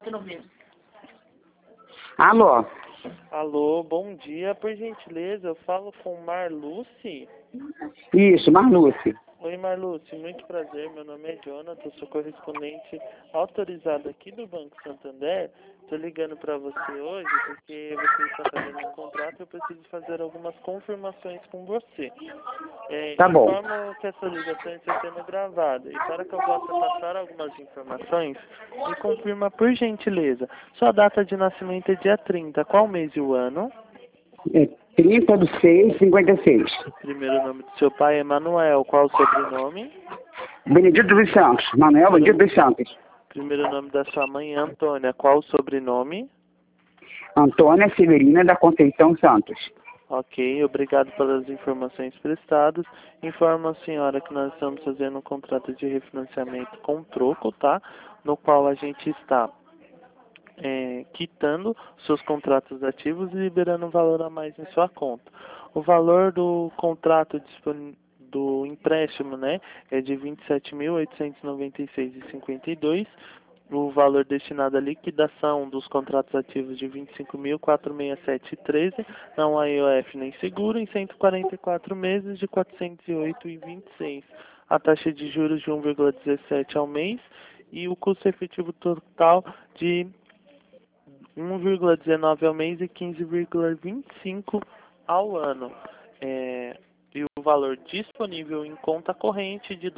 Alô? Alô, bom dia. Por gentileza, eu falo com Marluce? Isso, Marluce. Oi, Marluce, muito prazer. Meu nome é Jonathan, sou correspondente autorizado aqui do Banco Santander. Estou ligando para você hoje porque você está fazendo um contrato e eu preciso fazer algumas confirmações com você. Tá bom. Informo que essa ligação está sendo gravada e para que eu possa passar algumas informações, me confirma por gentileza. Sua data de nascimento é dia 30. Qual mês e o ano? É 30/6/56. Primeiro nome do seu pai é Manuel. Qual o sobrenome? Benedito dos Santos. Manuel Benedito dos Santos. Primeiro nome da sua mãe é Antônia. Qual o sobrenome? Antônia Severina da Conceição Santos. Ok, obrigado pelas informações prestadas. Informo a senhora que nós estamos fazendo um contrato de refinanciamento com troco, tá? No qual a gente está quitando seus contratos ativos e liberando um valor a mais em sua conta. O valor do contrato do empréstimo, né, é de R$ 27.896,52. O valor destinado à liquidação dos contratos ativos de R$ 25.467,13, não há IOF nem seguro, em 144 meses de R$ 408,26. A taxa de juros de 1,17 ao mês e o custo efetivo total de 1,19 ao mês e 15,25 ao ano. E o valor disponível em conta corrente de R$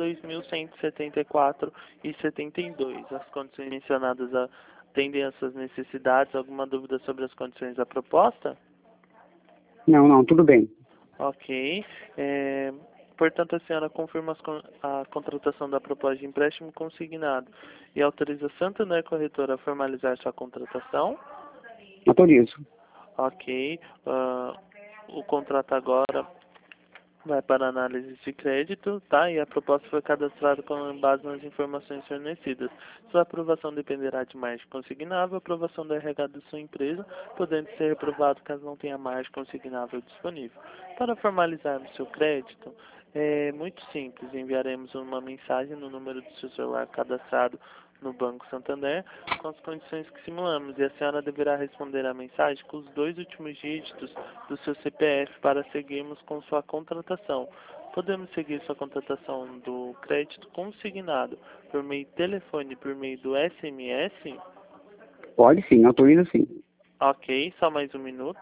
2.174,72. As condições mencionadas atendem às suas necessidades. Alguma dúvida sobre as condições da proposta? Não, tudo bem. Ok. Portanto, a senhora confirma a contratação da proposta de empréstimo consignado e autoriza a Santander Corretora a formalizar sua contratação? Autorizo. Ok. O contrato agora vai para análise de crédito, tá? E a proposta foi cadastrada com base nas informações fornecidas. Sua aprovação dependerá de margem consignável, aprovação do RH da sua empresa, podendo ser reprovado caso não tenha margem consignável disponível. Para formalizarmos seu crédito, é muito simples. Enviaremos uma mensagem no número do seu celular cadastrado no Banco Santander com as condições que simulamos e a senhora deverá responder à mensagem com os 2 últimos dígitos do seu CPF para seguirmos com sua contratação. Podemos seguir sua contratação do crédito consignado por meio de telefone, por meio do SMS? Pode sim, autorizo sim. Ok, só mais um minuto.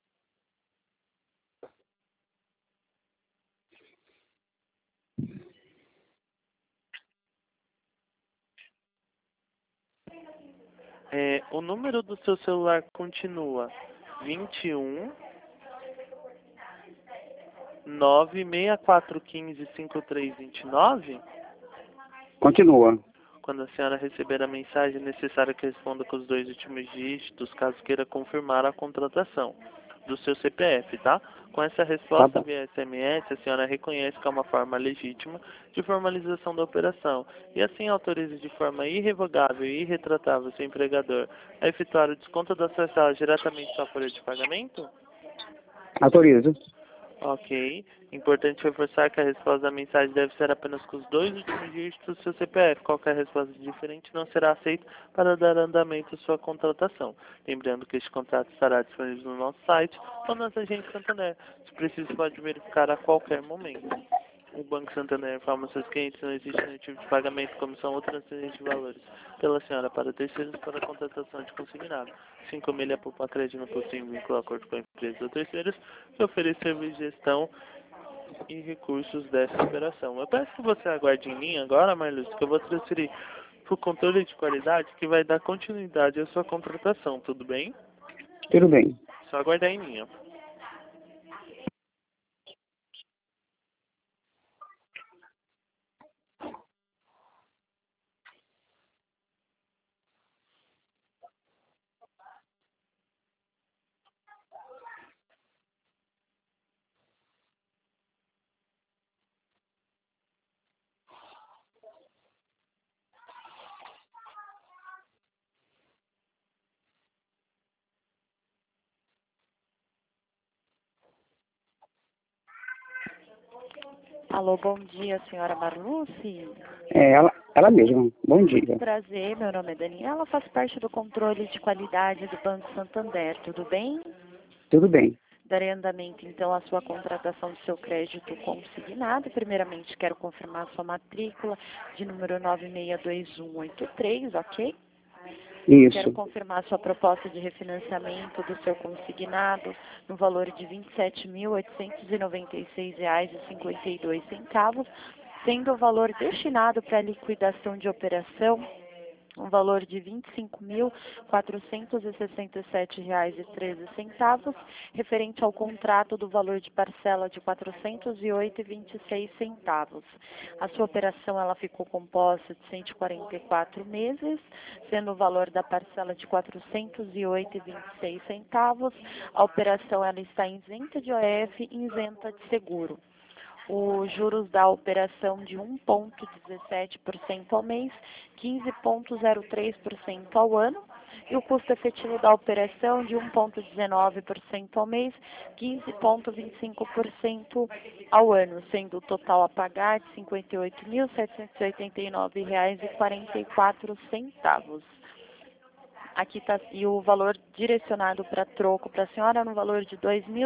O número do seu celular continua 21 96415 5329? Continua. Quando a senhora receber a mensagem, é necessário que responda com os 2 últimos dígitos, caso queira confirmar a contratação do seu CPF, tá? Com essa resposta Tá bom. via SMS, a senhora reconhece que é uma forma legítima de formalização da operação e assim autoriza de forma irrevogável e irretratável seu empregador a efetuar o desconto da sua sala diretamente em sua folha de pagamento? Autorizo. Ok. Importante reforçar que a resposta da mensagem deve ser apenas com os 2 últimos dígitos do seu CPF. Qualquer resposta diferente não será aceita para dar andamento à sua contratação. Lembrando que este contrato estará disponível no nosso site ou nas agências Santander. Se preciso, pode verificar a qualquer momento. O Banco Santander informa seus clientes não existe nenhum tipo de pagamento, comissão ou transferência de valores pela senhora para terceiros para a contratação de consignado. 5 milha poupa crédito no possível vínculo a acordo com a empresa ou terceiros que oferece serviço de gestão e recursos dessa operação. Eu peço que você aguarde em linha agora, Marluz, que eu vou transferir para o controle de qualidade que vai dar continuidade à sua contratação, tudo bem? Tudo bem. Só aguardar em linha. Alô, bom dia, senhora Marluce. Ela mesma. Bom dia. Prazer, meu nome é Daniela, faço parte do controle de qualidade do Banco Santander, tudo bem? Tudo bem. Darei andamento, então, à sua contratação do seu crédito consignado. Primeiramente, quero confirmar sua matrícula de número 962183, ok? Isso. Quero confirmar sua proposta de refinanciamento do seu consignado no valor de R$ 27.896,52, sendo o valor destinado para liquidação de operação um valor de R$ 25.467,13, referente ao contrato do valor de parcela de R$ 408,26. A sua operação ela ficou composta de 144 meses, sendo o valor da parcela de R$ 408,26. A operação ela está isenta de OF e isenta de seguro. Os juros da operação de 1,17% ao mês, 15,03% ao ano, e o custo efetivo da operação de 1,19% ao mês, 15,25% ao ano, sendo o total a pagar de R$ 58.789,44. Aqui está, e o valor direcionado para troco para a senhora no valor de R$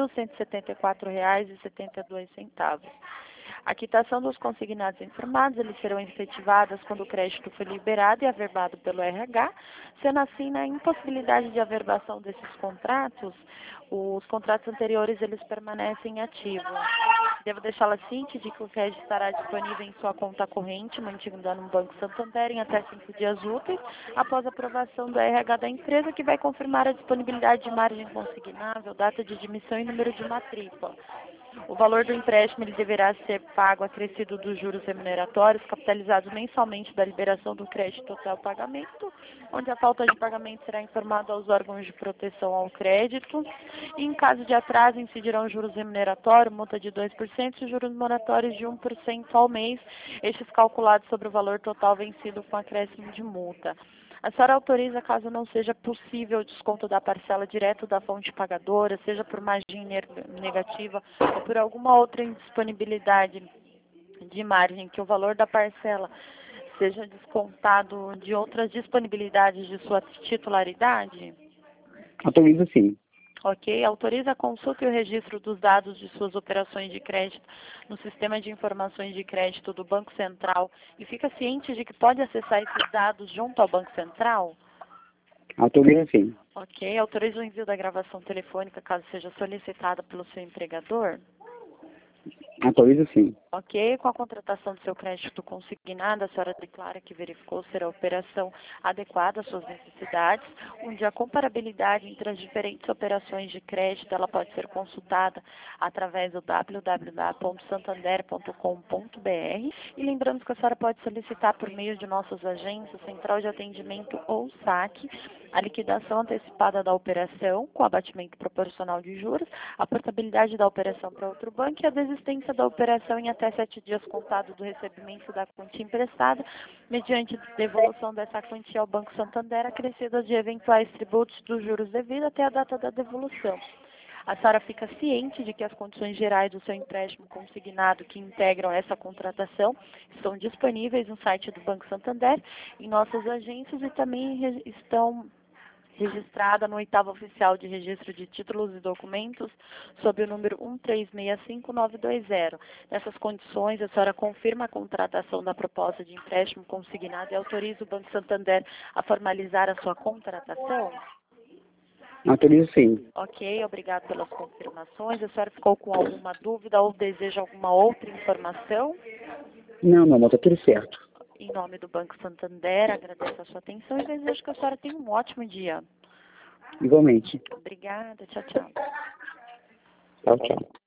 2.174,72. A quitação dos consignados informados, eles serão efetivadas quando o crédito for liberado e averbado pelo RH, sendo assim, na impossibilidade de averbação desses contratos, os contratos anteriores, eles permanecem ativos. Devo deixá-la ciente de que o crédito estará disponível em sua conta corrente, mantida no Banco Santander, em até 5 dias úteis, após a aprovação do RH da empresa, que vai confirmar a disponibilidade de margem consignável, data de admissão e número de matrícula. O valor do empréstimo ele deverá ser pago acrescido dos juros remuneratórios, capitalizados mensalmente da liberação do crédito até o pagamento, onde a falta de pagamento será informada aos órgãos de proteção ao crédito. E, em caso de atraso, incidirão juros remuneratórios, multa de 2% e juros moratórios de 1% ao mês, estes calculados sobre o valor total vencido com acréscimo de multa. A senhora autoriza, caso não seja possível o desconto da parcela direto da fonte pagadora, seja por margem negativa ou por alguma outra indisponibilidade de margem, que o valor da parcela seja descontado de outras disponibilidades de sua titularidade? Autorizo sim. Ok, autoriza a consulta e o registro dos dados de suas operações de crédito no sistema de informações de crédito do Banco Central e fica ciente de que pode acessar esses dados junto ao Banco Central? Autorizo sim. Ok, autoriza o envio da gravação telefônica caso seja solicitada pelo seu empregador? Autorizo sim. Ok, com a contratação do seu crédito consignado, a senhora declara que verificou ser a operação adequada às suas necessidades, onde a comparabilidade entre as diferentes operações de crédito ela pode ser consultada através do www.santander.com.br e lembrando que a senhora pode solicitar por meio de nossas agências, Central de Atendimento ou SAC, a liquidação antecipada da operação com abatimento proporcional de juros, a portabilidade da operação para outro banco e a desistência da operação em até 7 dias contados do recebimento da quantia emprestada, mediante devolução dessa quantia ao Banco Santander, acrescida de eventuais tributos dos juros devidos até a data da devolução. A senhora fica ciente de que as condições gerais do seu empréstimo consignado que integram essa contratação estão disponíveis no site do Banco Santander, em nossas agências e também estão registrada no 8º Oficial de Registro de Títulos e Documentos, sob o número 1365920. Nessas condições, a senhora confirma a contratação da proposta de empréstimo consignado e autoriza o Banco Santander a formalizar a sua contratação? Autorizo sim. Ok, obrigado pelas confirmações. A senhora ficou com alguma dúvida ou deseja alguma outra informação? Não, meu amor, tá tudo certo. Em nome do Banco Santander, agradeço a sua atenção e desejo que a senhora tenha um ótimo dia. Igualmente. Obrigada, tchau, tchau. Tchau, tchau.